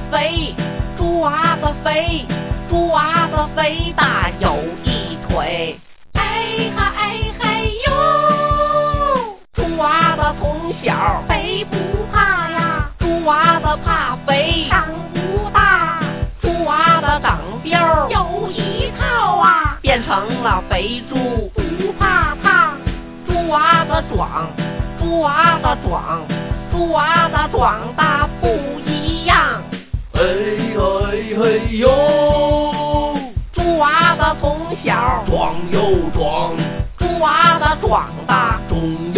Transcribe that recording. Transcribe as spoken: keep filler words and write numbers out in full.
肥，猪娃子肥，猪娃子肥大有一腿。哎哈哎嘿呦，猪娃子从小肥不怕呀，猪娃子怕肥长不大，猪娃子长膘有一套啊，变成了肥猪不怕胖。猪娃子壮，猪娃子壮，猪娃子壮大不一样。 哎嘿嘿呦， 猪娃子从小壮又壮， 猪娃子壮大重